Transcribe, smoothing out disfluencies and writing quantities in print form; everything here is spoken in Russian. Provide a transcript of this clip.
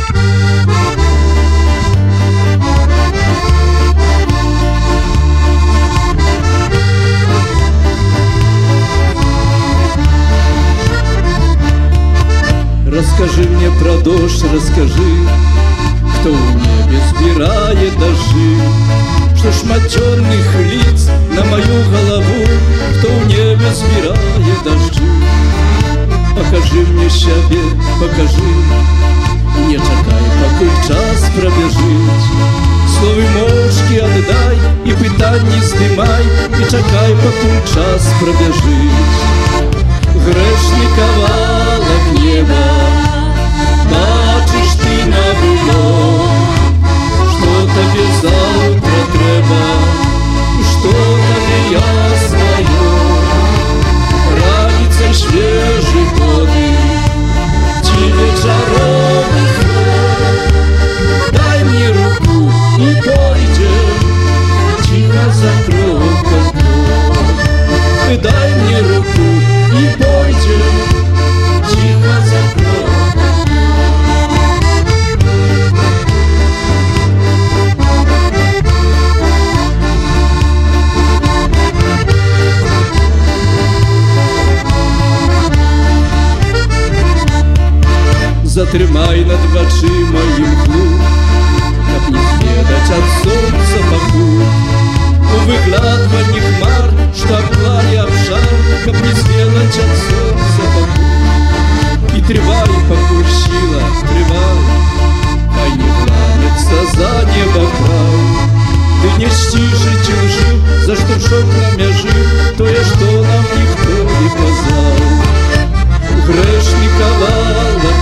Расскажи мне про дождь, расскажи, кто в небе сбирает дожди, что шматенных лиц на мою голову, кто в небе сбирает дожди. Покажи мне себе, покажи, не чекай, покуль час пробежить. Словы мовчки отдай и питань не здымай, и чекай, покуль час пробежить. Грешный кавалок неба, бачиш ты на було, что тебе завтра треба, что тебе ясною. Раніцей свежий подих, тебе чаровный ход. Дай мне руку и пойдем, тихо закрой окно. Дай мне руку и пойдем, тихо закрой окно. Затрымай над вачыма імклу, каб не зведаць ад сонца паку. У выглядванні хмар, што абклае абшар, каб не зведаць ад сонца паку. І трывай, пакуль сіла, трывай, хай не глянецца за неба край. Ты не сцішыць лжы, за штуршок на мяжы, тое, што нам ніхто не казаў. Грэшны кавалак